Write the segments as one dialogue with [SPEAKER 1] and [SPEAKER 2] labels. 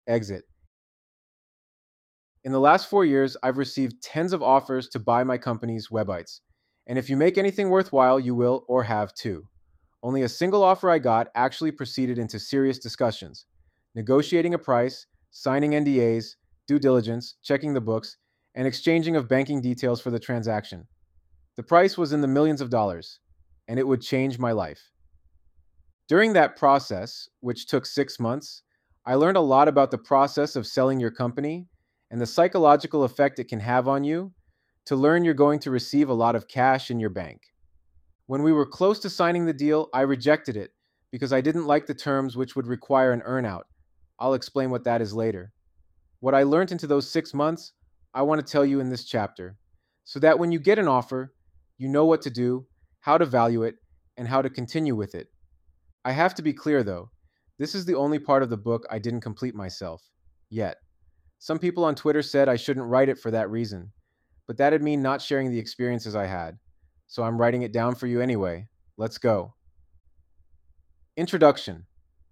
[SPEAKER 1] Exit. In the last 4 years, I've received tens of offers to buy my company's Webites. And if you make anything worthwhile, you will or have too. Only a single offer I got actually proceeded into serious discussions, negotiating a price, signing NDAs, due diligence, checking the books, and exchanging of banking details for the transaction. The price was in the millions of dollars, and it would change my life. During that process, which took 6 months, I learned a lot about the process of selling your company and the psychological effect it can have on you to learn you're going to receive a lot of cash in your bank. When we were close to signing the deal, I rejected it because I didn't like the terms which would require an earnout. I'll explain what that is later. What I learned into those 6 months, I want to tell you in this chapter, so that when you get an offer, you know what to do, how to value it, and how to continue with it. I have to be clear though, this is the only part of the book I didn't complete myself. Yet. Some people on Twitter said I shouldn't write it for that reason, but that'd mean not sharing the experiences I had. So I'm writing it down for you anyway. Let's go. Introduction.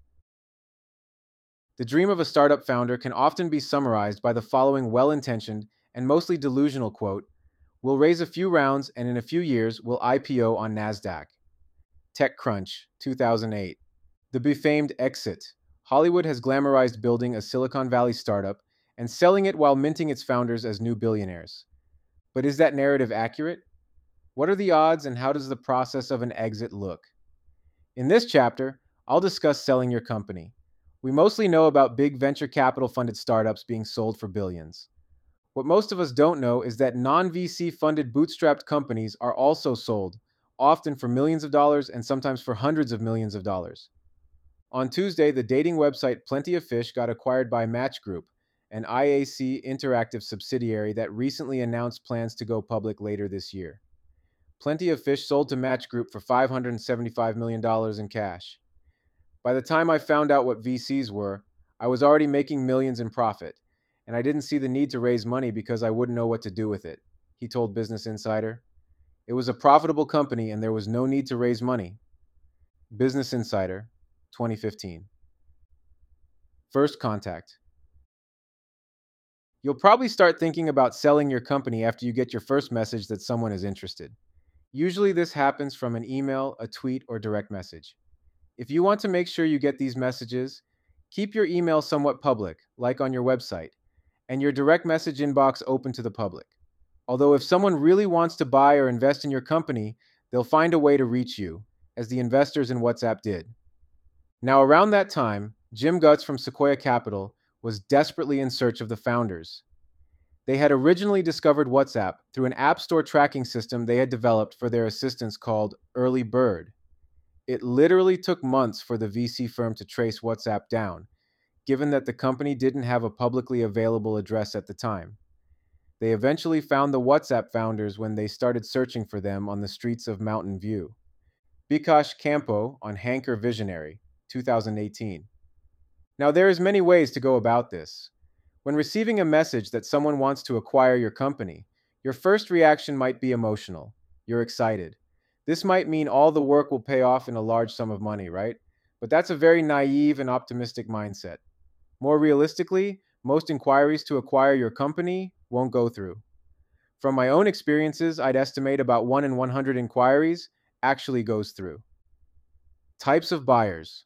[SPEAKER 1] The dream of a startup founder can often be summarized by the following well intentioned and mostly delusional quote: "We'll raise a few rounds and in a few years we'll IPO on NASDAQ." TechCrunch, 2008. The befamed exit. Hollywood has glamorized building a Silicon Valley startup and selling it while minting its founders as new billionaires. But is that narrative accurate? What are the odds and how does the process of an exit look? In this chapter, I'll discuss selling your company. We mostly know about big venture capital funded startups being sold for billions. What most of us don't know is that non VC funded bootstrapped companies are also sold, often for millions of dollars and sometimes for hundreds of millions of dollars. On Tuesday, the dating website Plenty of Fish got acquired by Match Group, an IAC Interactive subsidiary that recently announced plans to go public later this year. Plenty of Fish sold to Match Group for $575 million in cash. By the time I found out what VCs were, I was already making millions in profit, and I didn't see the need to raise money because I wouldn't know what to do with it, he told Business Insider. It was a profitable company and there was no need to raise money. Business Insider, 2015. First contact. You'll probably start thinking about selling your company after you get your first message that someone is interested. Usually, this happens from an email, a tweet, or direct message. If you want to make sure you get these messages, keep your email somewhat public, like on your website, and your direct message inbox open to the public. Although, if someone really wants to buy or invest in your company, they'll find a way to reach you, as the investors in WhatsApp did. Now, around that time, Jim Gutz from Sequoia Capital was desperately in search of the founders. They had originally discovered WhatsApp through an App Store tracking system they had developed for their assistants called Early Bird. It literally took months for the VC firm to trace WhatsApp down, given that the company didn't have a publicly available address at the time. They eventually found the WhatsApp founders when they started searching for them on the streets of Mountain View. Bikash Campo on Hanker Visionary, 2018. Now, there is many ways to go about this. When receiving a message that someone wants to acquire your company, your first reaction might be emotional. You're excited. This might mean all the work will pay off in a large sum of money, right? But that's a very naive and optimistic mindset. More realistically, most inquiries to acquire your company won't go through. From my own experiences, I'd estimate about 1 in 100 inquiries actually goes through. Types of buyers.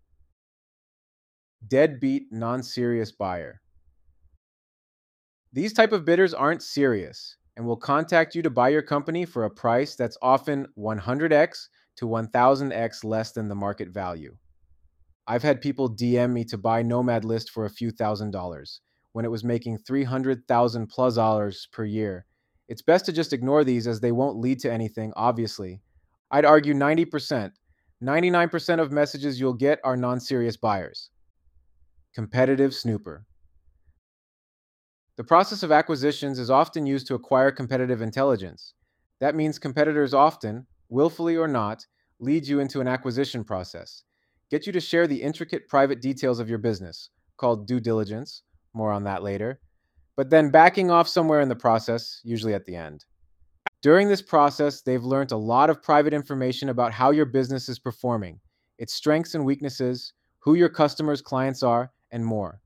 [SPEAKER 1] Deadbeat, non-serious buyer. These type of bidders aren't serious and will contact you to buy your company for a price that's often 100x to 1000x less than the market value. I've had people DM me to buy Nomad List for a few $1,000s when it was making 300,000 plus dollars per year. It's best to just ignore these as they won't lead to anything, obviously. I'd argue 90%, 99% of messages you'll get are non-serious buyers. Competitive snooper. The process of acquisitions is often used to acquire competitive intelligence. That means competitors often, willfully or not, lead you into an acquisition process, get you to share the intricate private details of your business, called due diligence, more on that later, but then backing off somewhere in the process, usually at the end. During this process, they've learned a lot of private information about how your business is performing, its strengths and weaknesses, who your customers' clients are, and more.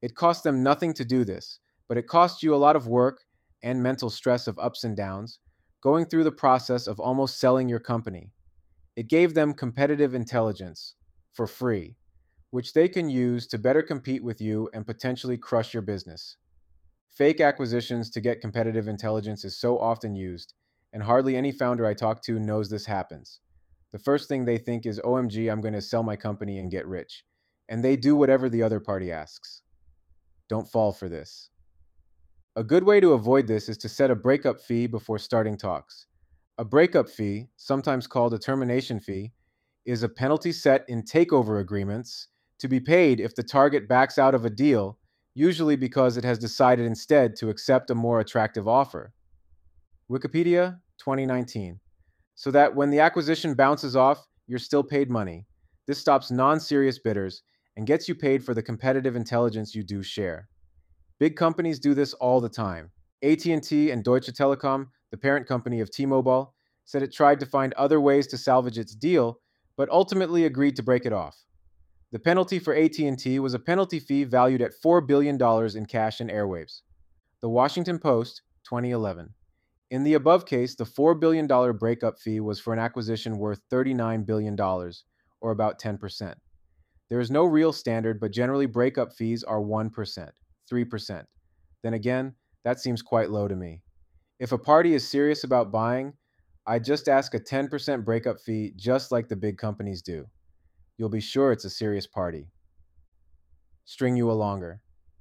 [SPEAKER 1] It costs them nothing to do this, but it costs you a lot of work and mental stress of ups and downs, going through the process of almost selling your company. It gave them competitive intelligence for free, which they can use to better compete with you and potentially crush your business. Fake acquisitions to get competitive intelligence is so often used, and hardly any founder I talk to knows this happens. The first thing they think is, OMG, I'm going to sell my company and get rich. And they do whatever the other party asks. Don't fall for this. A good way to avoid this is to set a breakup fee before starting talks. A breakup fee, sometimes called a termination fee, is a penalty set in takeover agreements to be paid if the target backs out of a deal, usually because it has decided instead to accept a more attractive offer. Wikipedia, 2019. So that when the acquisition bounces off, you're still paid money. This stops non-serious bidders and gets you paid for the competitive intelligence you do share. Big companies do this all the time. AT&T and Deutsche Telekom, the parent company of T-Mobile, said it tried to find other ways to salvage its deal, but ultimately agreed to break it off. The penalty for AT&T was a penalty fee valued at $4 billion in cash and airwaves. The Washington Post, 2011. In the above case, the $4 billion breakup fee was for an acquisition worth $39 billion, or about 10%. There is no real standard, but generally breakup fees are 1%, 3%. Then again, that seems quite low to me. If a party is serious about buying, I just ask a 10% breakup fee just like the big companies do. You'll be sure it's a serious party. String you alonger.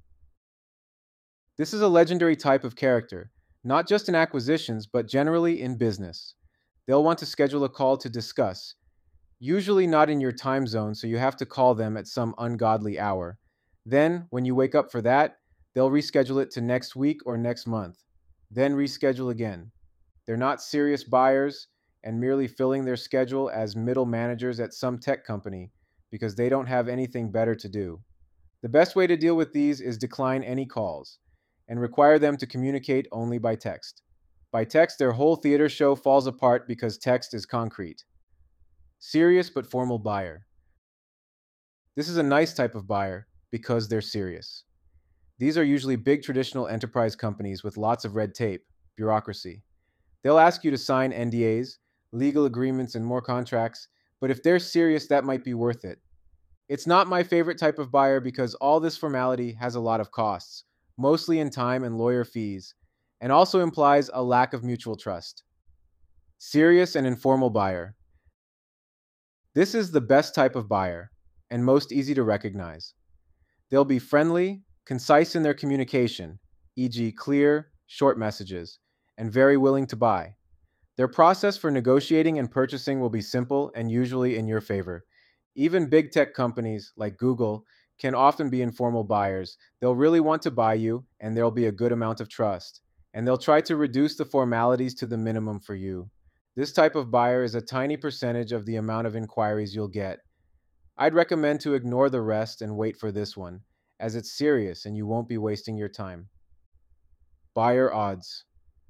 [SPEAKER 1] This is a legendary type of character, not just in acquisitions, but generally in business. They'll want to schedule a call to discuss, usually not in your time zone, so you have to call them at some ungodly hour. Then, when you wake up for that, they'll reschedule it to next week or next month. Then reschedule again. They're not serious buyers and merely filling their schedule as middle managers at some tech company because they don't have anything better to do. The best way to deal with these is decline any calls and require them to communicate only by text. By text, their whole theater show falls apart because text is concrete. Serious but formal buyer. This is a nice type of buyer because they're serious. These are usually big traditional enterprise companies with lots of red tape, bureaucracy. They'll ask you to sign NDAs, legal agreements, and more contracts, but if they're serious, that might be worth it. It's not my favorite type of buyer because all this formality has a lot of costs, mostly in time and lawyer fees, and also implies a lack of mutual trust. Serious and informal buyer. This is the best type of buyer, and most easy to recognize. They'll be friendly, concise in their communication, e.g., clear, short messages, and very willing to buy. Their process for negotiating and purchasing will be simple and usually in your favor. Even big tech companies like Google can often be informal buyers. They'll really want to buy you, and there'll be a good amount of trust. And they'll try to reduce the formalities to the minimum for you. This type of buyer is a tiny percentage of the amount of inquiries you'll get. I'd recommend to ignore the rest and wait for this one, as it's serious and you won't be wasting your time. Buyer odds.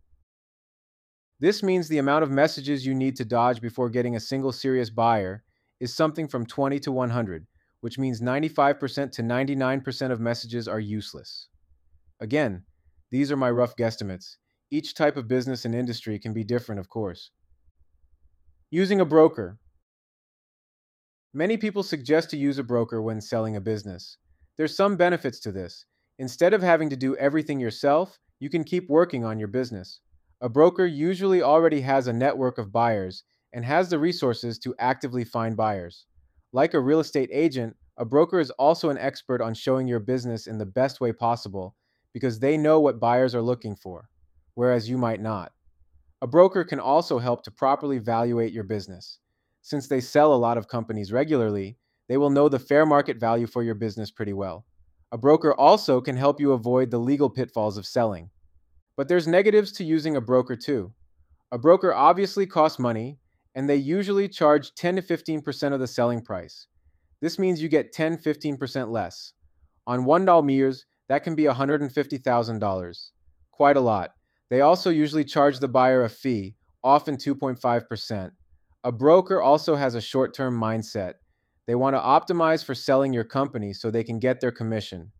[SPEAKER 1] This means the amount of messages you need to dodge before getting a single serious buyer is something from 20 to 100, which means 95% to 99% of messages are useless. Again, these are my rough guesstimates. Each type of business and industry can be different, of course. Using a broker. Many people suggest to use a broker when selling a business. There's some benefits to this. Instead of having to do everything yourself, you can keep working on your business. A broker usually already has a network of buyers and has the resources to actively find buyers. Like a real estate agent, a broker is also an expert on showing your business in the best way possible because they know what buyers are looking for, whereas you might not. A broker can also help to properly evaluate your business. Since they sell a lot of companies regularly, they will know the fair market value for your business pretty well. A broker also can help you avoid the legal pitfalls of selling. But there's negatives to using a broker too. A broker obviously costs money, and they usually charge 10 to 15% of the selling price. This means you get 10-15% less. On $1, that can be $150,000. Quite a lot. They also usually charge the buyer a fee, often 2.5%. A broker also has a short-term mindset. They want to optimize for selling your company so they can get their commission.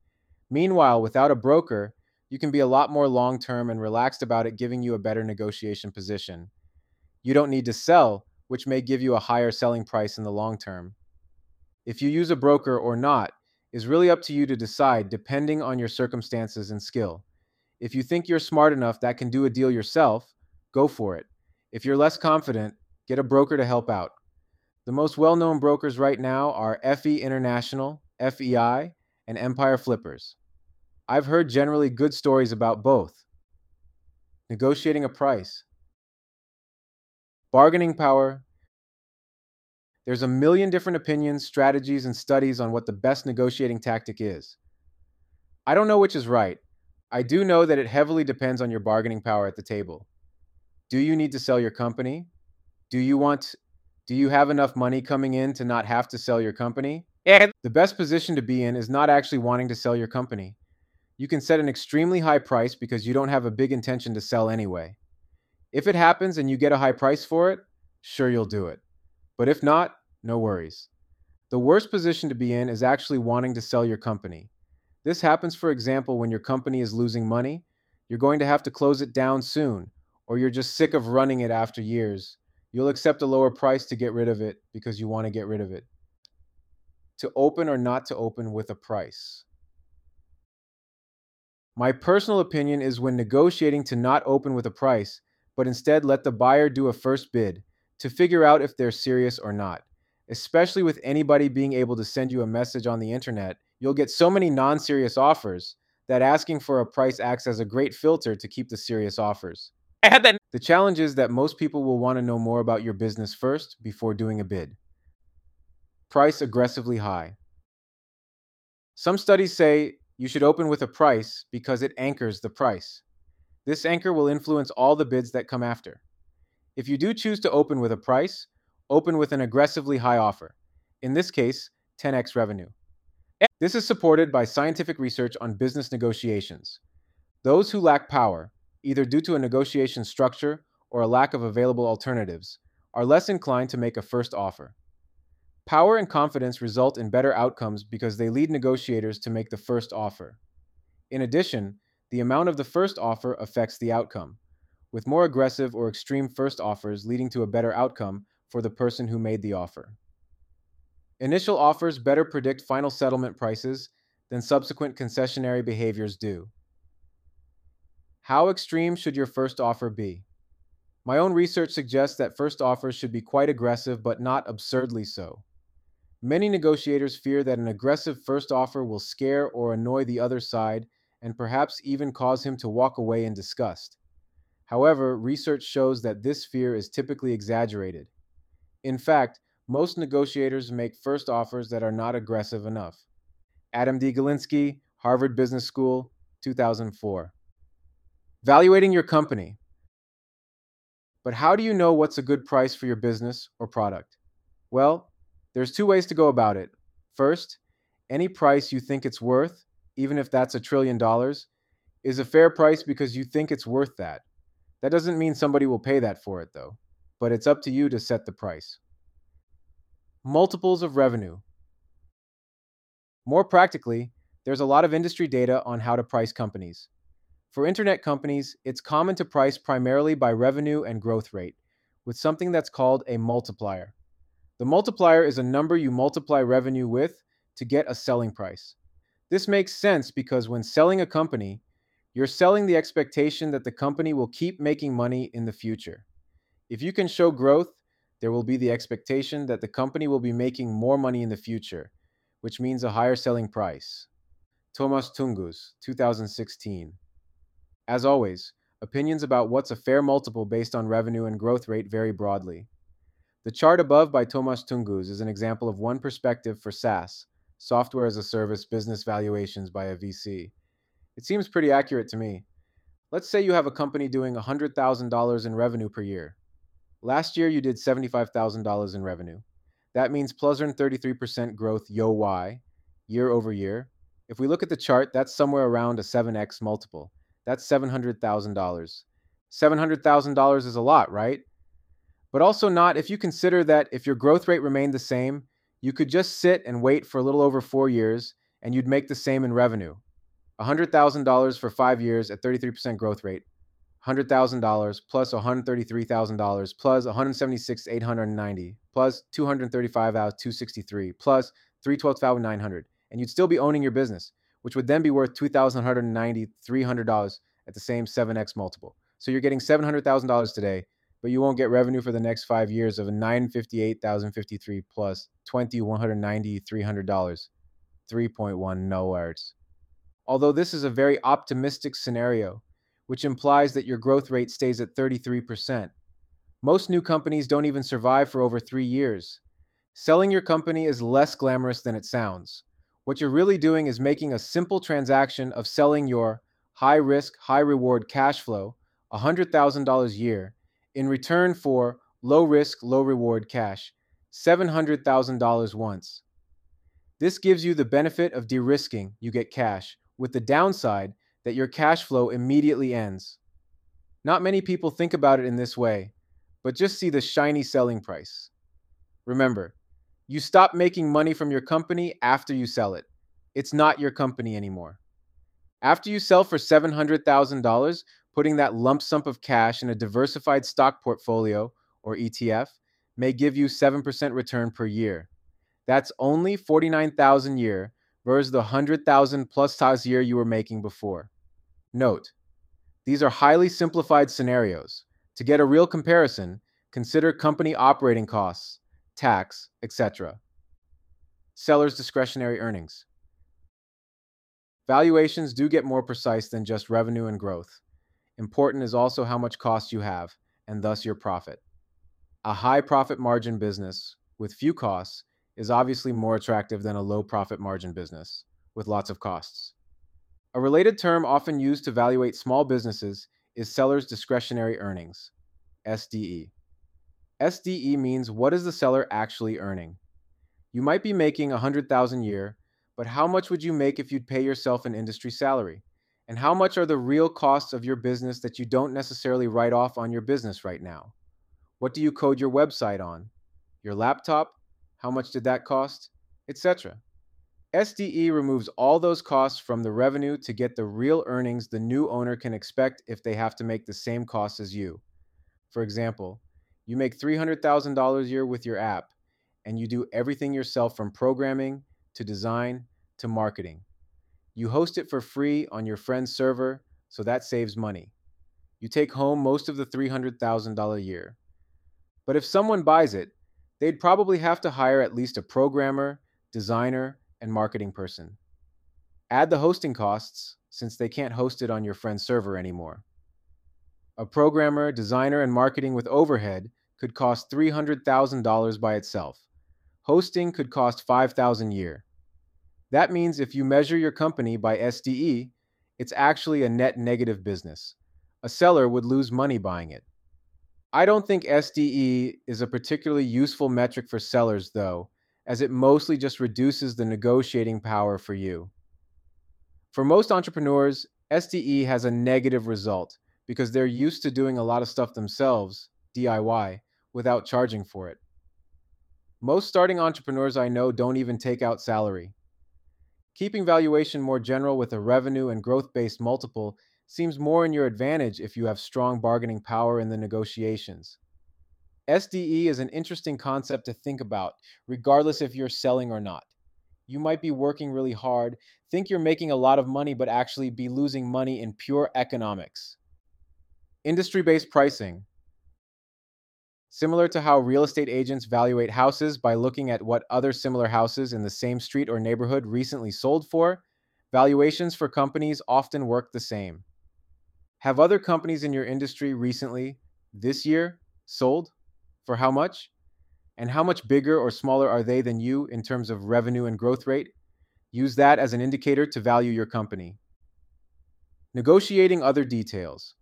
[SPEAKER 1] Meanwhile, without a broker, you can be a lot more long term and relaxed about it, giving you a better negotiation position. You don't need to sell, which may give you a higher selling price in the long term. If you use a broker or not is really up to you to decide depending on your circumstances and skill. If you think you're smart enough that can do a deal yourself, go for it. If you're less confident, get a broker to help out. The most well known brokers right now are FE International, FEI, and Empire Flippers. I've heard generally good stories about both. Negotiating a price, bargaining power. There's a million different opinions, strategies, and studies on what the best negotiating tactic is. I don't know which is right. I do know that it heavily depends on your bargaining power at the table. Do you need to sell your company? Do you want do you have enough money coming in to not have to sell your company? The best position to be in is not actually wanting to sell your company. You can set an extremely high price because you don't have a big intention to sell anyway. If it happens and you get a high price for it, sure you'll do it. But if not, no worries. The worst position to be in is actually wanting to sell your company. This happens, for example, when your company is losing money, you're going to have to close it down soon, or you're just sick of running it after years. You'll accept a lower price to get rid of it because you want to get rid of it. To open or not to open with a price. My personal opinion is when negotiating to not open with a price, but instead let the buyer do a first bid to figure out if they're serious or not. Especially with anybody being able to send you a message on the internet, you'll get so many non serious offers that asking for a price acts as a great filter to keep the serious offers. The challenge is that most people will want to know more about your business first before doing a bid. Price aggressively high. Some studies say you should open with a price because it anchors the price. This anchor will influence all the bids that come after. If you do choose to open with a price, open with an aggressively high offer. In this case, 10x revenue. This is supported by scientific research on business negotiations. Those who lack power, either due to a negotiation structure or a lack of available alternatives, are less inclined to make a first offer. Power and confidence result in better outcomes because they lead negotiators to make the first offer. In addition, the amount of the first offer affects the outcome, with more aggressive or extreme first offers leading to a better outcome for the person who made the offer. Initial offers better predict final settlement prices than subsequent concessionary behaviors do. How extreme should your first offer be? My own research suggests that first offers should be quite aggressive but not absurdly so. Many negotiators fear that an aggressive first offer will scare or annoy the other side and perhaps even cause him to walk away in disgust. However, research shows that this fear is typically exaggerated. In fact, most negotiators make first offers that are not aggressive enough. Adam D. Galinsky, Harvard Business School, 2004. Valuating your company. But how do you know what's a good price for your business or product? Well, there's two ways to go about it. First, any price you think it's worth, even if that's $1 trillion, is a fair price because you think it's worth that. That doesn't mean somebody will pay that for it, though, but it's up to you to set the price. Multiples of revenue. More practically, there's a lot of industry data on how to price companies. For internet companies, it's common to price primarily by revenue and growth rate, with something that's called a multiplier. The multiplier is a number you multiply revenue with to get a selling price. This makes sense because when selling a company, you're selling the expectation that the company will keep making money in the future. If you can show growth, there will be the expectation that the company will be making more money in the future, which means a higher selling price. Thomas Tungus, 2016. As always, opinions about what's a fair multiple based on revenue and growth rate vary broadly. The chart above by Thomas Tungus is an example of one perspective for SaaS, software as a service business valuations by a VC. It seems pretty accurate to me. Let's say you have a company doing $100,000 in revenue per year. Last year, you did $75,000 in revenue. That means plus 33% growth year over year. If we look at the chart, that's somewhere around a 7x multiple. That's $700,000. $700,000 is a lot, right? But also not if you consider that if your growth rate remained the same, you could just sit and wait for a little over 4 years and you'd make the same in revenue. $100,000 for 5 years at 33% growth rate, $100,000 plus $133,000 plus 176,890 plus 235 out 263 plus 312,900, and you'd still be owning your business, which would then be worth $2,190, $300 at the same 7x multiple. So you're getting $700,000 today, but you won't get revenue for the next 5 years of 958,053 plus 2,190, $300, 3.1 nowhere. Although this is a very optimistic scenario, which implies that your growth rate stays at 33%. Most new companies don't even survive for over 3 years. Selling your company is less glamorous than it sounds. What you're really doing is making a simple transaction of selling your high risk, high reward cash flow, $100,000 a year, in return for low risk, low reward cash, $700,000 once. This gives you the benefit of de-risking, you get cash, with the downside that your cash flow immediately ends. Not many people think about it in this way, but just see the shiny selling price. Remember, you stop making money from your company after you sell it. It's not your company anymore. After you sell for $700,000, putting that lump sum of cash in a diversified stock portfolio, or ETF, may give you 7% return per year. That's only 49,000 a year versus the 100,000 plus times a year you were making before. Note, these are highly simplified scenarios. To get a real comparison, consider company operating costs, tax, etc. Seller's discretionary earnings. Valuations do get more precise than just revenue and growth. Important is also how much cost you have, and thus your profit. A high profit margin business with few costs is obviously more attractive than a low profit margin business with lots of costs. A related term often used to evaluate small businesses is seller's discretionary earnings, SDE. SDE means what is the seller actually earning? You might be making $100,000 a year, but how much would you make if you'd pay yourself an industry salary? And how much are the real costs of your business that you don't necessarily write off on your business right now? What do you code your website on? Your laptop? How much did that cost? Etc. SDE removes all those costs from the revenue to get the real earnings the new owner can expect if they have to make the same costs as you. For example, you make $300,000 a year with your app, and you do everything yourself from programming to design to marketing. You host it for free on your friend's server, so that saves money. You take home most of the $300,000 a year. But if someone buys it, they'd probably have to hire at least a programmer, designer, and marketing person. Add the hosting costs, since they can't host it on your friend's server anymore. A programmer, designer, and marketing with overhead could cost $300,000 by itself. Hosting could cost $5,000 a year. That means if you measure your company by SDE, it's actually a net negative business. A seller would lose money buying it. I don't think SDE is a particularly useful metric for sellers, though, as it mostly just reduces the negotiating power for you. For most entrepreneurs, SDE has a negative result because they're used to doing a lot of stuff themselves, DIY, without charging for it. Most starting entrepreneurs I know don't even take out salary. Keeping valuation more general with a revenue and growth-based multiple seems more in your advantage if you have strong bargaining power in the negotiations. SDE is an interesting concept to think about, regardless if you're selling or not. You might be working really hard, think you're making a lot of money, but actually be losing money in pure economics. Industry-based pricing. Similar to how real estate agents evaluate houses by looking at what other similar houses in the same street or neighborhood recently sold for, valuations for companies often work the same. Have other companies in your industry recently, this year, sold? For how much? And how much bigger or smaller are they than you in terms of revenue and growth rate? Use that as an indicator to value your company. Negotiating other details.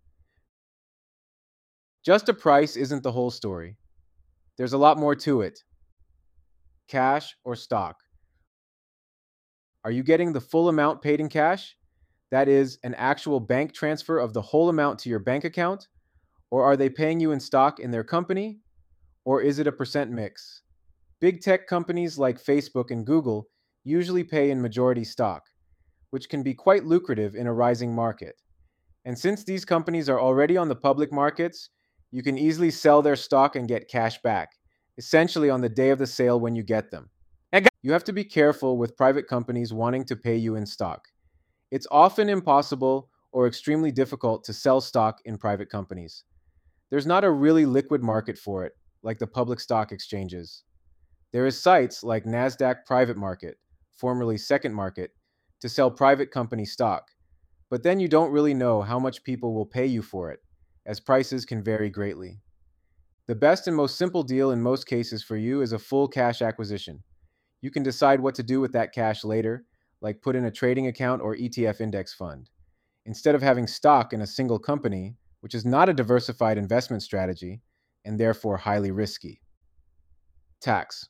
[SPEAKER 1] Just a price isn't the whole story. There's a lot more to it. Cash or stock? Are you getting the full amount paid in cash? That is, an actual bank transfer of the whole amount to your bank account? Or are they paying you in stock in their company? Or is it a percent mix? Big tech companies like Facebook and Google usually pay in majority stock. which can be quite lucrative in a rising market. And since these companies are already on the public markets, you can easily sell their stock and get cash back, essentially on the day of the sale when you get them. You have to be careful with private companies wanting to pay you in stock. It's often impossible or extremely difficult to sell stock in private companies. There's not a really liquid market for it, like the public stock exchanges. There is sites like Nasdaq Private Market, formerly Second Market, to sell private company stock, but then you don't really know how much people will pay you for it, as prices can vary greatly. The best and most simple deal in most cases for you is a full cash acquisition. You can decide what to do with that cash later, like put in a trading account or ETF index fund. Instead of having stock in a single company, which is not a diversified investment strategy and therefore highly risky. Tax.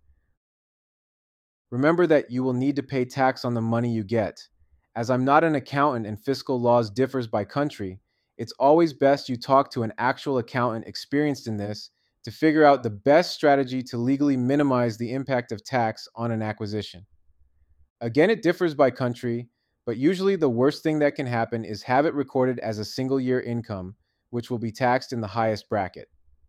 [SPEAKER 1] Remember that you will need to pay tax on the money you get. As I'm not an accountant and fiscal laws differs by country, it's always best you talk to an actual accountant experienced in this to figure out the best strategy to legally minimize the impact of tax on an acquisition. Again, it differs by country, but usually the worst thing that can happen is have it recorded as a single year income, which will be taxed in the highest bracket.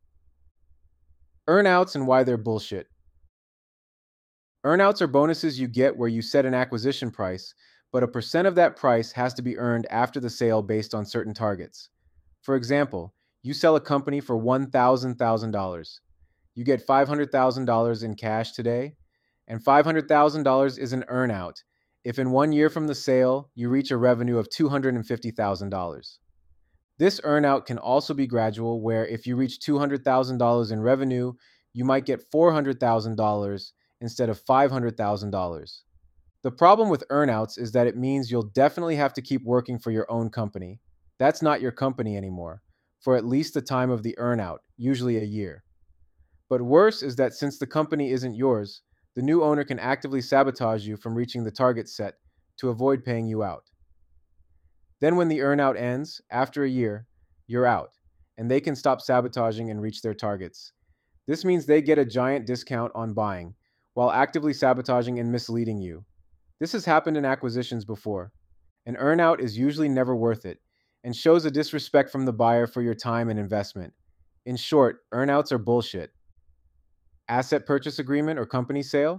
[SPEAKER 1] Earnouts and why they're bullshit. Earnouts are bonuses you get where you set an acquisition price, but a percent of that price has to be earned after the sale based on certain targets. For example, you sell a company for $1,000. You get $500,000 in cash today, and $500,000 is an earnout if in 1 year from the sale you reach a revenue of $250,000. This earnout can also be gradual, where if you reach $200,000 in revenue, you might get $400,000 instead of $500,000. The problem with earnouts is that it means you'll definitely have to keep working for your own company. That's not your company anymore, for at least the time of the earnout, usually a year. But worse is that since the company isn't yours, the new owner can actively sabotage you from reaching the target set to avoid paying you out. Then, when the earnout ends, after a year, you're out, and they can stop sabotaging and reach their targets. This means they get a giant discount on buying, while actively sabotaging and misleading you. This has happened in acquisitions before. An earnout is usually never worth it, and shows a disrespect from the buyer for your time and investment. In short, earnouts are bullshit. Asset purchase agreement or company sale?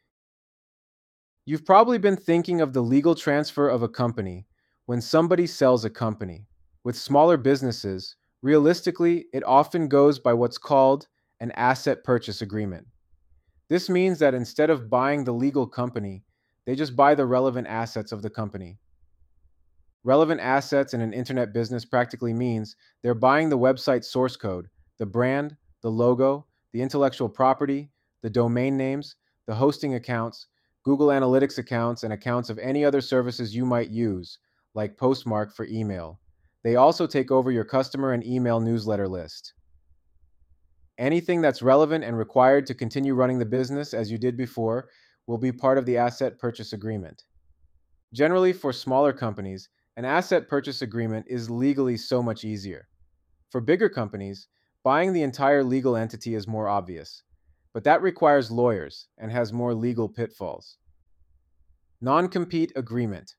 [SPEAKER 1] You've probably been thinking of the legal transfer of a company when somebody sells a company. With smaller businesses, realistically, it often goes by what's called an asset purchase agreement. This means that instead of buying the legal company, they just buy the relevant assets of the company. Relevant assets in an internet business practically means they're buying the website source code, the brand, the logo, the intellectual property, the domain names, the hosting accounts, Google Analytics accounts, and accounts of any other services you might use, like Postmark for email. They also take over your customer and email newsletter list. Anything that's relevant and required to continue running the business as you did before will be part of the asset purchase agreement. Generally, for smaller companies, an asset purchase agreement is legally so much easier. For bigger companies, buying the entire legal entity is more obvious, but that requires lawyers and has more legal pitfalls. Non compete agreement.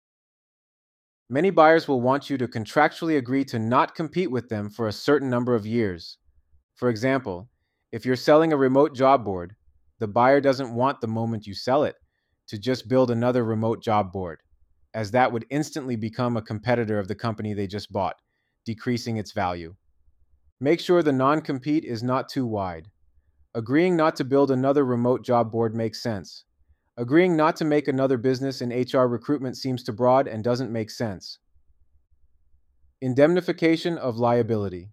[SPEAKER 1] Many buyers will want you to contractually agree to not compete with them for a certain number of years. For example, if you're selling a remote job board, the buyer doesn't want the moment you sell it to just build another remote job board, as that would instantly become a competitor of the company they just bought, decreasing its value. Make sure the non compete is not too wide. Agreeing not to build another remote job board makes sense. Agreeing not to make another business in HR recruitment seems too broad and doesn't make sense. Indemnification of liability.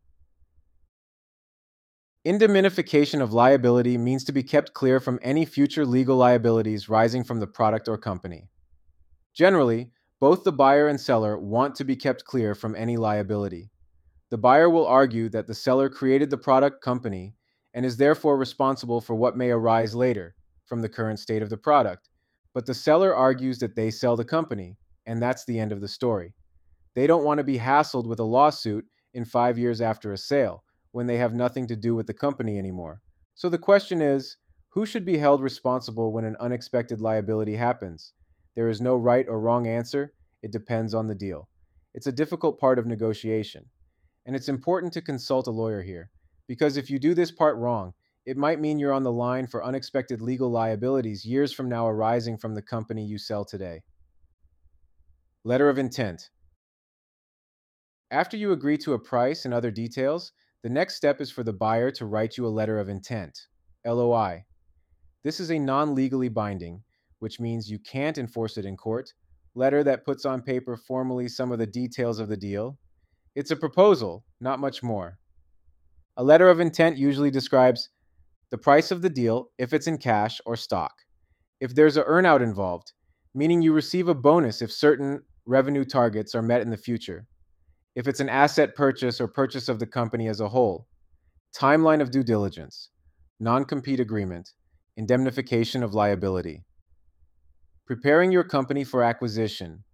[SPEAKER 1] Indemnification of liability means to be kept clear from any future legal liabilities rising from the product or company. Generally, both the buyer and seller want to be kept clear from any liability. The buyer will argue that the seller created the product company and is therefore responsible for what may arise later from the current state of the product. But the seller argues that they sell the company, and that's the end of the story. They don't want to be hassled with a lawsuit in 5 years after a sale when they have nothing to do with the company anymore. So the question is, who should be held responsible when an unexpected liability happens? There is no right or wrong answer, it depends on the deal. It's a difficult part of negotiation, and it's important to consult a lawyer here, because if you do this part wrong, it might mean you're on the line for unexpected legal liabilities years from now arising from the company you sell today. Letter of intent. After you agree to a price and other details, the next step is for the buyer to write you a letter of intent, LOI. This is a non legally binding, which means you can't enforce it in court, letter that puts on paper formally some of the details of the deal. It's a proposal, not much more. A letter of intent usually describes the price of the deal if it's in cash or stock. If there's an earnout involved, meaning you receive a bonus if certain revenue targets are met in the future. If it's an asset purchase or purchase of the company as a whole. Timeline of due diligence. Non-compete agreement. Indemnification of liability. Preparing your company for acquisition.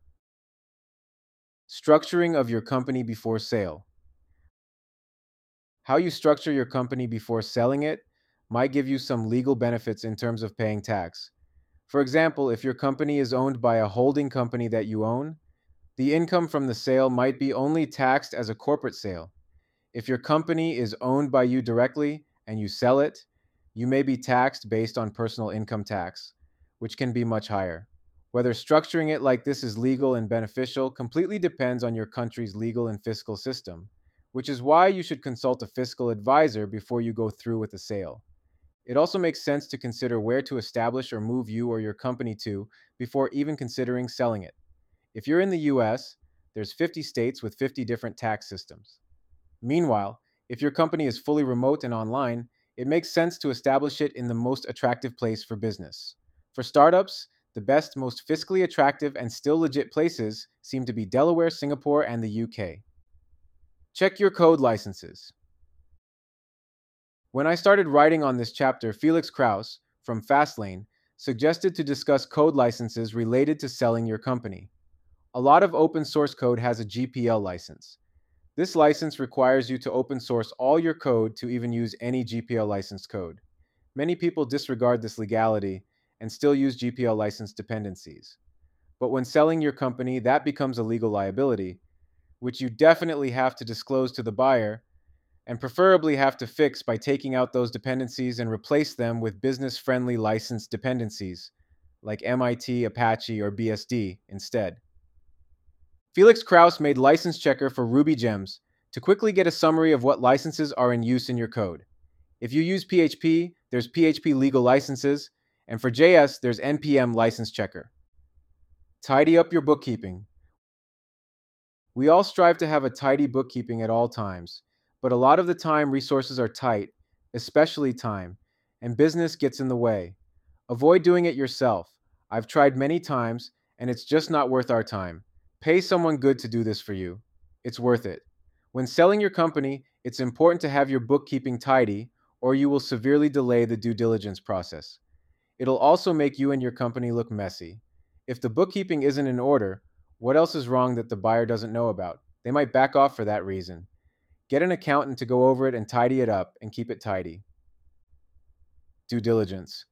[SPEAKER 1] Structuring of your company before sale. How you structure your company before selling it might give you some legal benefits in terms of paying tax. For example, if your company is owned by a holding company that you own, the income from the sale might be only taxed as a corporate sale. If your company is owned by you directly and you sell it, you may be taxed based on personal income tax, which can be much higher. Whether structuring it like this is legal and beneficial completely depends on your country's legal and fiscal system, which is why you should consult a fiscal advisor before you go through with the sale. It also makes sense to consider where to establish or move you or your company to before even considering selling it. If you're in the US, there's 50 states with 50 different tax systems. Meanwhile, if your company is fully remote and online, it makes sense to establish it in the most attractive place for business. For startups, the best, most fiscally attractive, and still legit places seem to be Delaware, Singapore, and the UK. Check your code licenses. When I started writing on this chapter, Felix Kraus, from Fastlane, suggested to discuss code licenses related to selling your company. A lot of open source code has a GPL license. This license requires you to open source all your code to even use any GPL licensed code. Many people disregard this legality and still use GPL license dependencies. But when selling your company, that becomes a legal liability, which you definitely have to disclose to the buyer and preferably have to fix by taking out those dependencies and replace them with business-friendly licensed dependencies, like MIT, Apache, or BSD instead. Felix Kraus made License Checker for Ruby Gems to quickly get a summary of what licenses are in use in your code. If you use PHP, there's PHP legal licenses, and for JS, there's NPM License Checker. Tidy up your bookkeeping. We all strive to have a tidy bookkeeping at all times, but a lot of the time resources are tight, especially time, and business gets in the way. Avoid doing it yourself. I've tried many times, and it's just not worth our time. Pay someone good to do this for you. It's worth it. When selling your company, it's important to have your bookkeeping tidy, or you will severely delay the due diligence process. It'll also make you and your company look messy. If the bookkeeping isn't in order, what else is wrong that the buyer doesn't know about? They might back off for that reason. Get an accountant to go over it and tidy it up and keep it tidy. Due diligence.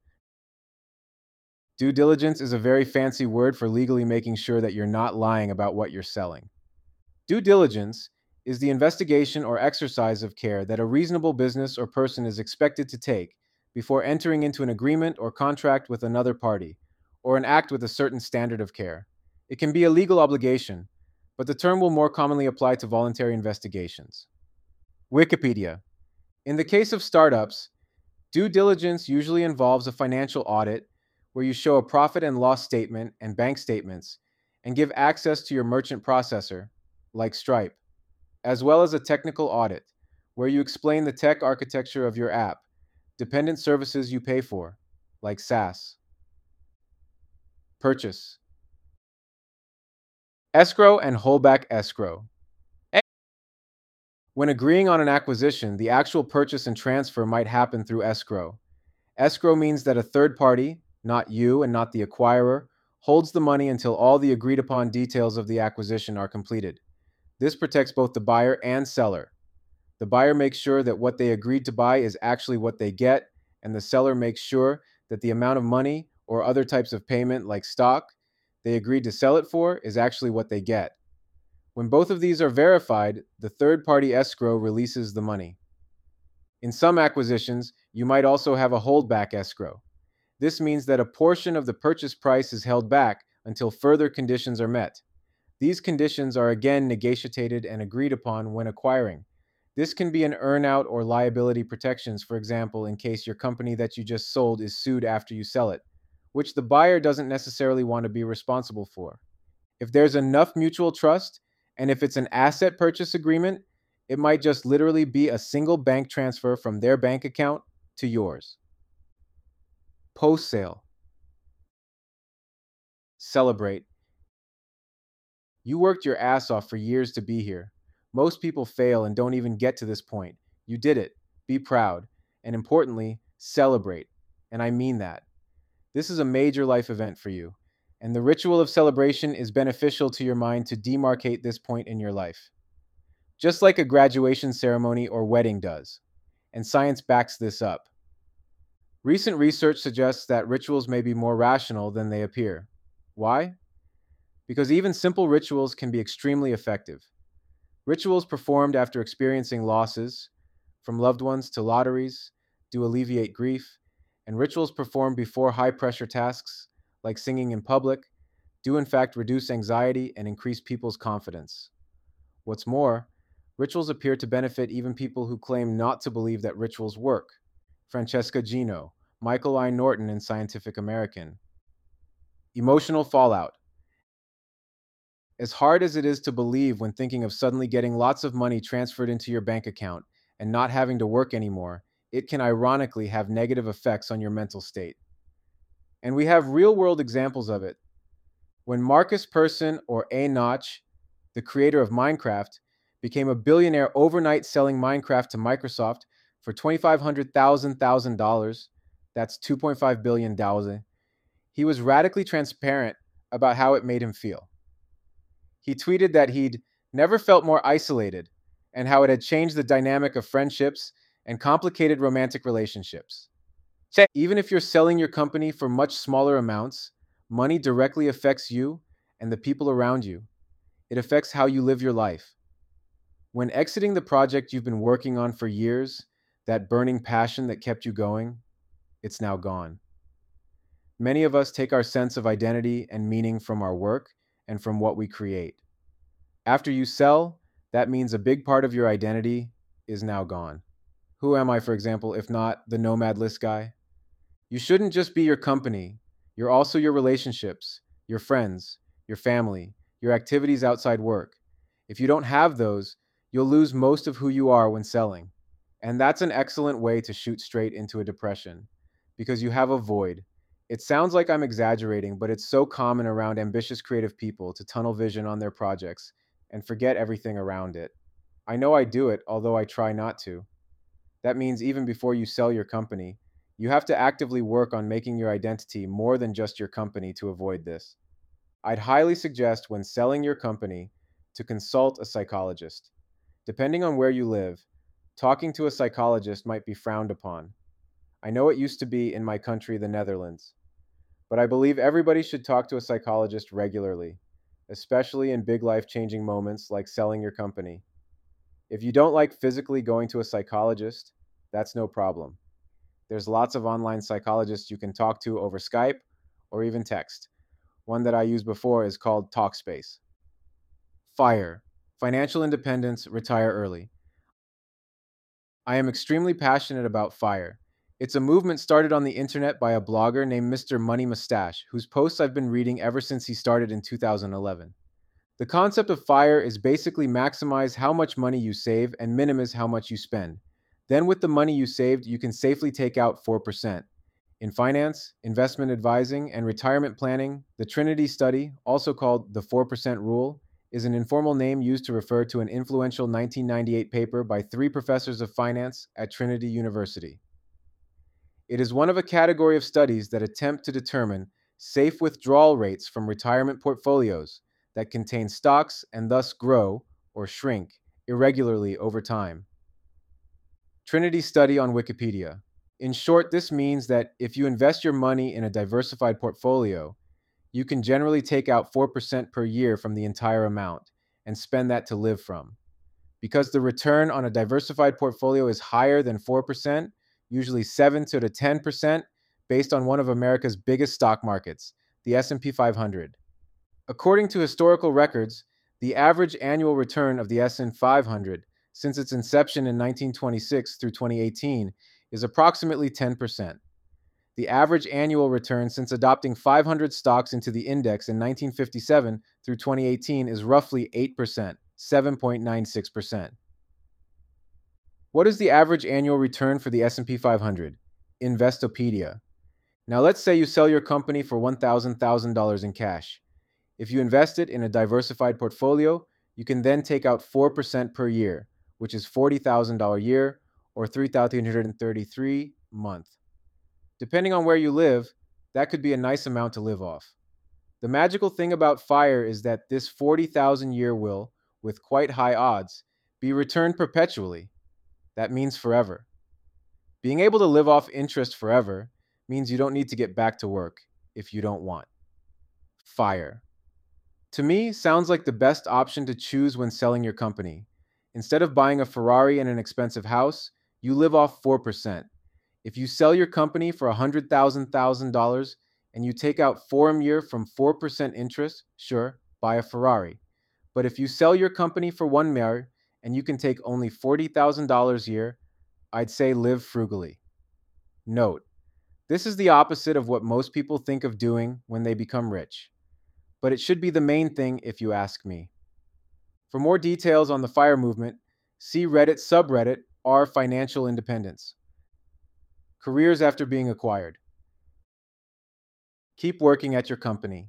[SPEAKER 1] Due diligence is a very fancy word for legally making sure that you're not lying about what you're selling. Due diligence is the investigation or exercise of care that a reasonable business or person is expected to take before entering into an agreement or contract with another party, or an act with a certain standard of care. It can be a legal obligation, but the term will more commonly apply to voluntary investigations. Wikipedia. In the case of startups, due diligence usually involves a financial audit where you show a profit and loss statement and bank statements and give access to your merchant processor, like Stripe, as well as a technical audit where you explain the tech architecture of your app, dependent services you pay for, like SaaS. Purchase. Escrow and holdback escrow. When agreeing on an acquisition, the actual purchase and transfer might happen through escrow. Escrow means that a third party, not you and not the acquirer, holds the money until all the agreed upon details of the acquisition are completed. This protects both the buyer and seller. The buyer makes sure that what they agreed to buy is actually what they get, and the seller makes sure that the amount of money or other types of payment like stock they agreed to sell it for is actually what they get. When both of these are verified, the third party escrow releases the money. In some acquisitions, you might also have a holdback escrow. This means that a portion of the purchase price is held back until further conditions are met. These conditions are again negotiated and agreed upon when acquiring. This can be an earnout or liability protections, for example, in case your company that you just sold is sued after you sell it, which the buyer doesn't necessarily want to be responsible for. If there's enough mutual trust, and if it's an asset purchase agreement, it might just literally be a single bank transfer from their bank account to yours. Post sale. Celebrate. You worked your ass off for years to be here. Most people fail and don't even get to this point. You did it. Be proud. And importantly, celebrate. And I mean that. This is a major life event for you. And the ritual of celebration is beneficial to your mind to demarcate this point in your life. Just like a graduation ceremony or wedding does. And science backs this up. Recent research suggests that rituals may be more rational than they appear. Why? Because even simple rituals can be extremely effective. Rituals performed after experiencing losses, from loved ones to lotteries, do alleviate grief, and rituals performed before high pressure tasks, like singing in public, do in fact reduce anxiety and increase people's confidence. What's more, rituals appear to benefit even people who claim not to believe that rituals work. Francesca Gino, Michael I. Norton in Scientific American. Emotional fallout. As hard as it is to believe when thinking of suddenly getting lots of money transferred into your bank account and not having to work anymore, it can ironically have negative effects on your mental state. And we have real world examples of it. When Marcus Persson, or A Notch, the creator of Minecraft, became a billionaire overnight selling Minecraft to Microsoft for $2,500,000, that's $2.5 billion, he was radically transparent about how it made him feel. He tweeted that he'd never felt more isolated and how it had changed the dynamic of friendships and complicated romantic relationships. Even if you're selling your company for much smaller amounts, money directly affects you and the people around you. It affects how you live your life. When exiting the project you've been working on for years, that burning passion that kept you going, it's now gone. Many of us take our sense of identity and meaning from our work and from what we create. After you sell, that means a big part of your identity is now gone. Who am I, for example, if not the Nomad List guy? You shouldn't just be your company. You're also your relationships, your friends, your family, your activities outside work. If you don't have those, you'll lose most of who you are when selling. And that's an excellent way to shoot straight into a depression, because you have a void. It sounds like I'm exaggerating, but it's so common around ambitious creative people to tunnel vision on their projects and forget everything around it. I know I do it, although I try not to. That means even before you sell your company, you have to actively work on making your identity more than just your company to avoid this. I'd highly suggest when selling your company to consult a psychologist. Depending on where you live, talking to a psychologist might be frowned upon. I know it used to be in my country, the Netherlands, but I believe everybody should talk to a psychologist regularly, especially in big life-changing moments like selling your company. If you don't like physically going to a psychologist, that's no problem. There's lots of online psychologists you can talk to over Skype or even text. One that I used before is called Talkspace. FIRE, Financial Independence, Retire Early. I am extremely passionate about FIRE. It's a movement started on the internet by a blogger named Mr. Money Mustache, whose posts I've been reading ever since he started in 2011. The concept of FIRE is basically maximize how much money you save and minimize how much you spend. Then with the money you saved, you can safely take out 4%. In finance, investment advising, and retirement planning, the Trinity Study, also called the 4% Rule, is an informal name used to refer to an influential 1998 paper by three professors of finance at Trinity University. It is one of a category of studies that attempt to determine safe withdrawal rates from retirement portfolios that contain stocks and thus grow or shrink irregularly over time. Trinity Study on Wikipedia. In short, this means that if you invest your money in a diversified portfolio, You can generally take out 4% per year from the entire amount and spend that to live from. Because the return on a diversified portfolio is higher than 4%, usually 7 to 10% based on one of America's biggest stock markets, the S&P 500. According to historical records, the average annual return of the S&P 500 since its inception in 1926 through 2018 is approximately 10%. The average annual return since adopting 500 stocks into the index in 1957 through 2018 is roughly 8%, 7.96%. What is the average annual return for the S&P 500? Investopedia. Now let's say you sell your company for $1,000 in cash. If you invest it in a diversified portfolio, you can then take out 4% per year, which is $40,000 a year or $3,333 a month. Depending on where you live, that could be a nice amount to live off. The magical thing about FIRE is that this 40,000 year will, with quite high odds, be returned perpetually. That means forever. Being able to live off interest forever means you don't need to get back to work if you don't want. FIRE. To me, sounds like the best option to choose when selling your company. Instead of buying a Ferrari and an expensive house, you live off 4%. If you sell your company for $100,000 and you take out 4 a year from 4% interest, sure, buy a Ferrari. But if you sell your company for 1 million and you can take only $40,000 a year, I'd say live frugally. Note, this is the opposite of what most people think of doing when they become rich. But it should be the main thing if you ask me. For more details on the FIRE movement, see Reddit subreddit r financial independence. Careers after being acquired. Keep working at your company.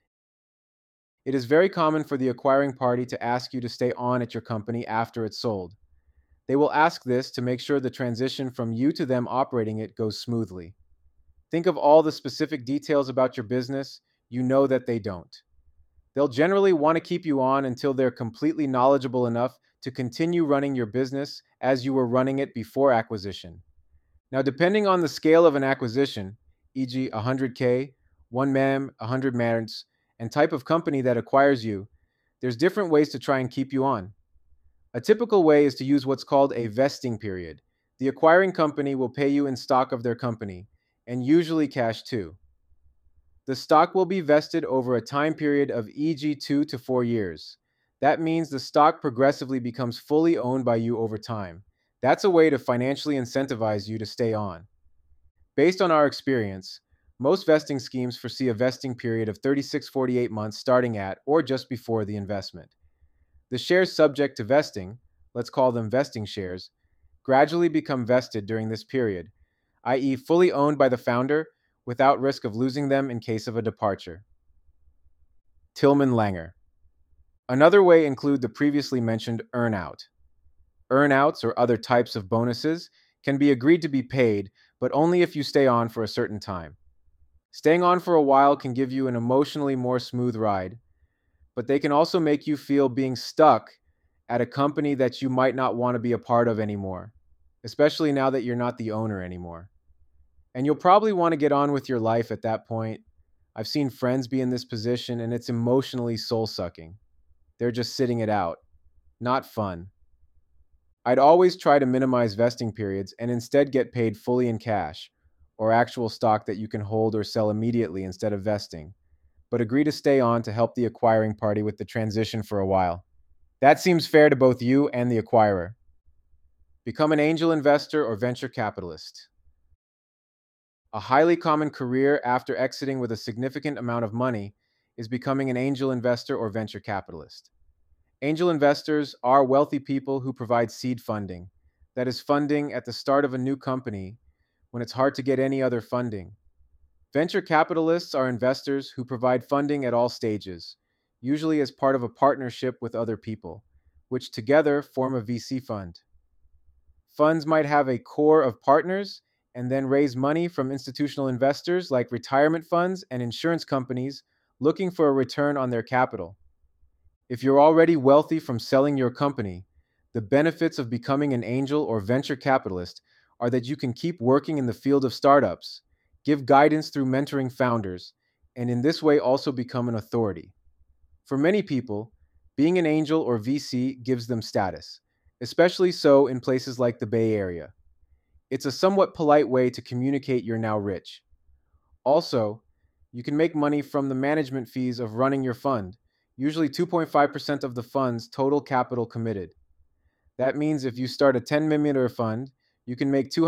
[SPEAKER 1] It is very common for the acquiring party to ask you to stay on at your company after it's sold. They will ask this to make sure the transition from you to them operating it goes smoothly. Think of all the specific details about your business, you know that they don't. They'll generally want to keep you on until they're completely knowledgeable enough to continue running your business as you were running it before acquisition. Now, depending on the scale of an acquisition, e.g., 100K, 1 man, 100 mans, and type of company that acquires you, there's different ways to try and keep you on. A typical way is to use what's called a vesting period. The acquiring company will pay you in stock of their company, and usually cash too. The stock will be vested over a time period of e.g. 2 to 4 years. That means the stock progressively becomes fully owned by you over time. That's a way to financially incentivize you to stay on. Based on our experience, most vesting schemes foresee a vesting period of 36-48 months starting at or just before the investment. The shares subject to vesting, let's call them vesting shares, gradually become vested during this period, i.e., fully owned by the founder without risk of losing them in case of a departure. Tilman Langer. Another way include the previously mentioned earnout. Earnouts or other types of bonuses can be agreed to be paid, but only if you stay on for a certain time. Staying on for a while can give you an emotionally more smooth ride, but they can also make you feel being stuck at a company that you might not want to be a part of anymore, especially now that you're not the owner anymore. And you'll probably want to get on with your life at that point. I've seen friends be in this position and it's emotionally soul-sucking. They're just sitting it out. Not fun. I'd always try to minimize vesting periods and instead get paid fully in cash, or actual stock that you can hold or sell immediately instead of vesting, but agree to stay on to help the acquiring party with the transition for a while. That seems fair to both you and the acquirer. Become an angel investor or venture capitalist. A highly common career after exiting with a significant amount of money is becoming an angel investor or venture capitalist. Angel investors are wealthy people who provide seed funding, that is, funding at the start of a new company when it's hard to get any other funding. Venture capitalists are investors who provide funding at all stages, usually as part of a partnership with other people, which together form a VC fund. Funds might have a core of partners and then raise money from institutional investors like retirement funds and insurance companies looking for a return on their capital. If you're already wealthy from selling your company, the benefits of becoming an angel or venture capitalist are that you can keep working in the field of startups, give guidance through mentoring founders, and in this way also become an authority. For many people, being an angel or VC gives them status, especially so in places like the Bay Area. It's a somewhat polite way to communicate you're now rich. Also, you can make money from the management fees of running your fund, usually 2.5% of the fund's total capital committed. That means if you start a 10 millimeter fund, you can make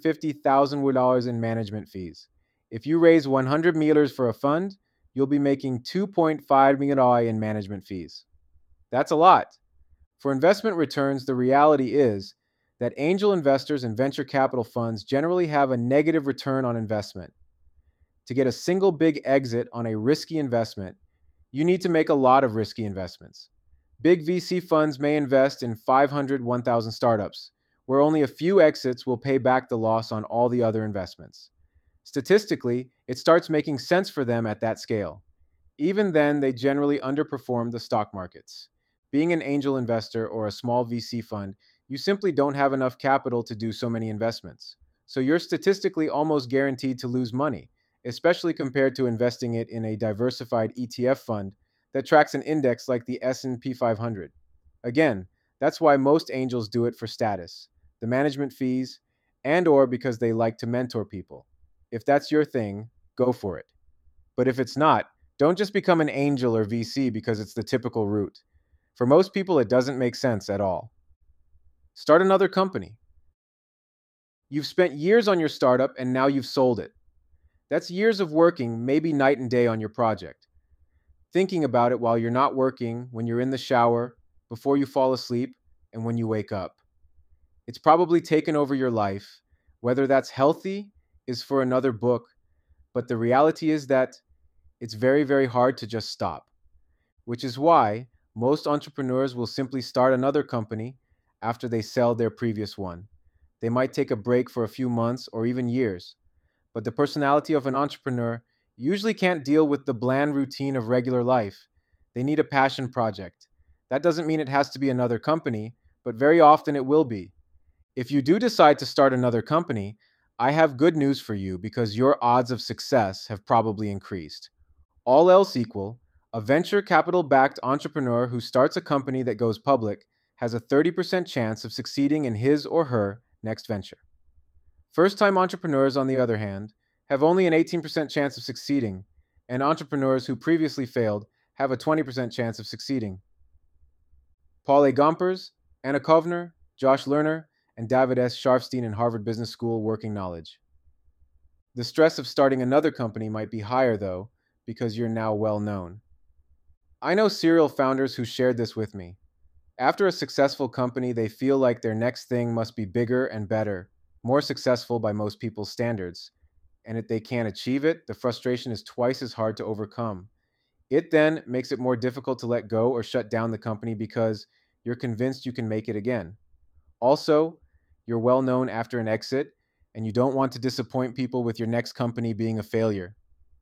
[SPEAKER 1] $250,000 in management fees. If you raise 100 meters for a fund, you'll be making $2.5 million in management fees. That's a lot. For investment returns, the reality is that angel investors and venture capital funds generally have a negative return on investment. To get a single big exit on a risky investment, you need to make a lot of risky investments. Big VC funds may invest in 500, 1,000 startups, where only a few exits will pay back the loss on all the other investments. Statistically, it starts making sense for them at that scale. Even then, they generally underperform the stock markets. Being an angel investor or a small VC fund, you simply don't have enough capital to do so many investments. So you're statistically almost guaranteed to lose money, especially compared to investing it in a diversified ETF fund that tracks an index like the S&P 500. Again, that's why most angels do it for status, the management fees, and or because they like to mentor people. If that's your thing, go for it. But if it's not, don't just become an angel or VC because it's the typical route. For most people, it doesn't make sense at all. Start another company. You've spent years on your startup and now you've sold it. That's years of working, maybe night and day on your project. Thinking about it while you're not working, when you're in the shower, before you fall asleep, and when you wake up. It's probably taken over your life. Whether that's healthy is for another book, but the reality is that it's very, very hard to just stop, which is why most entrepreneurs will simply start another company after they sell their previous one. They might take a break for a few months or even years, but the personality of an entrepreneur usually can't deal with the bland routine of regular life. They need a passion project. That doesn't mean it has to be another company, but very often it will be. If you do decide to start another company, I have good news for you because your odds of success have probably increased. All else equal, a venture capital backed entrepreneur who starts a company that goes public has a 30% chance of succeeding in his or her next venture. First time entrepreneurs, on the other hand, have only an 18% chance of succeeding, and entrepreneurs who previously failed have a 20% chance of succeeding. Paul A. Gompers, Anna Kovner, Josh Lerner, and David S. Sharfstein in Harvard Business School Working Knowledge. The stress of starting another company might be higher, though, because you're now well known. I know serial founders who shared this with me. After a successful company, they feel like their next thing must be bigger and better, more successful by most people's standards. And if they can't achieve it, the frustration is twice as hard to overcome. It then makes it more difficult to let go or shut down the company because you're convinced you can make it again. Also, you're well known after an exit, and you don't want to disappoint people with your next company being a failure.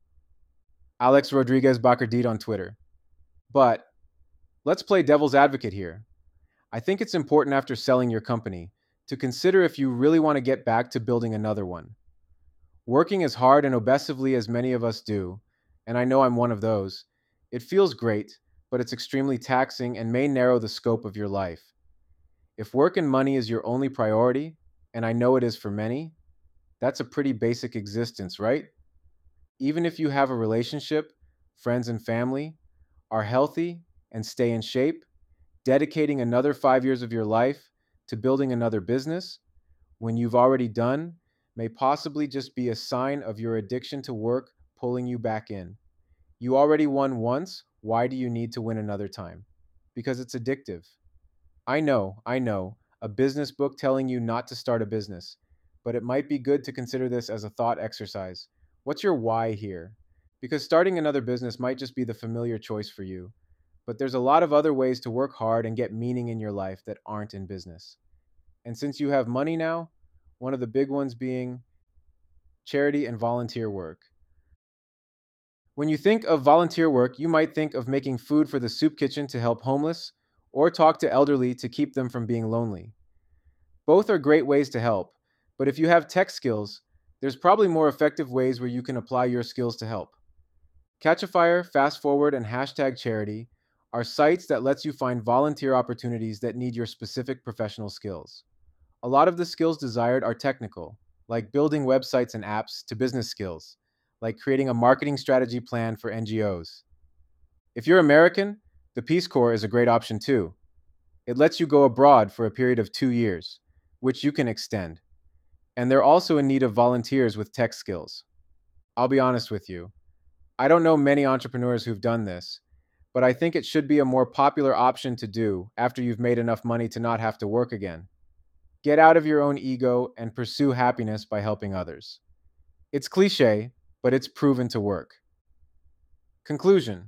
[SPEAKER 1] Alex Rodriguez Bacardit on Twitter. But let's play devil's advocate here. I think it's important after selling your company to consider if you really want to get back to building another one. Working as hard and obsessively as many of us do, and I know I'm one of those, it feels great, but it's extremely taxing and may narrow the scope of your life. If work and money is your only priority, and I know it is for many, that's a pretty basic existence, right? Even if you have a relationship, friends and family, are healthy, and stay in shape, dedicating another 5 years of your life to building another business when you've already done may possibly just be a sign of your addiction to work pulling you back in. You already won once, why do you need to win another time? Because it's addictive. I know, a business book telling you not to start a business, but it might be good to consider this as a thought exercise. What's your why here? Because starting another business might just be the familiar choice for you, but there's a lot of other ways to work hard and get meaning in your life that aren't in business. And since you have money now, one of the big ones being charity and volunteer work. When you think of volunteer work, you might think of making food for the soup kitchen to help homeless or talk to elderly to keep them from being lonely. Both are great ways to help, but if you have tech skills, there's probably more effective ways where you can apply your skills to help. Catchafire, Fast Forward, and Hashtag Charity are sites that lets you find volunteer opportunities that need your specific professional skills. A lot of the skills desired are technical, like building websites and apps, to business skills, like creating a marketing strategy plan for NGOs. If you're American, the Peace Corps is a great option too. It lets you go abroad for a period of 2 years, which you can extend. And they're also in need of volunteers with tech skills. I'll be honest with you, I don't know many entrepreneurs who've done this, but I think it should be a more popular option to do after you've made enough money to not have to work again. Get out of your own ego and pursue happiness by helping others. It's cliche, but it's proven to work. Conclusion: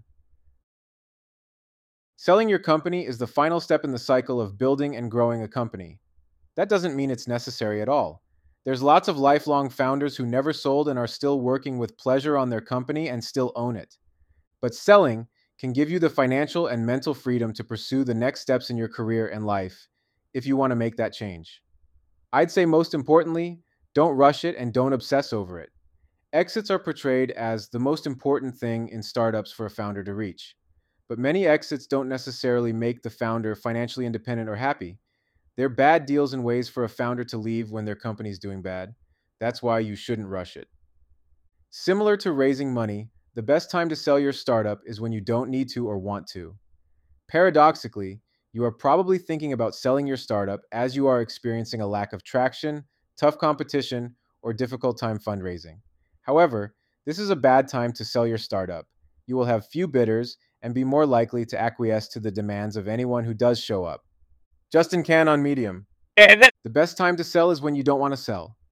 [SPEAKER 1] selling your company is the final step in the cycle of building and growing a company. That doesn't mean it's necessary at all. There's lots of lifelong founders who never sold and are still working with pleasure on their company and still own it. But selling can give you the financial and mental freedom to pursue the next steps in your career and life if you want to make that change. I'd say most importantly, don't rush it and don't obsess over it. Exits are portrayed as the most important thing in startups for a founder to reach. But many exits don't necessarily make the founder financially independent or happy. They're bad deals and ways for a founder to leave when their company's doing bad. That's why you shouldn't rush it. Similar to raising money, the best time to sell your startup is when you don't need to or want to. Paradoxically, you are probably thinking about selling your startup as you are experiencing a lack of traction, tough competition, or difficult time fundraising. However, this is a bad time to sell your startup. You will have few bidders and be more likely to acquiesce to the demands of anyone who does show up. Justin Can on Medium. The best time to sell is when you don't want to sell.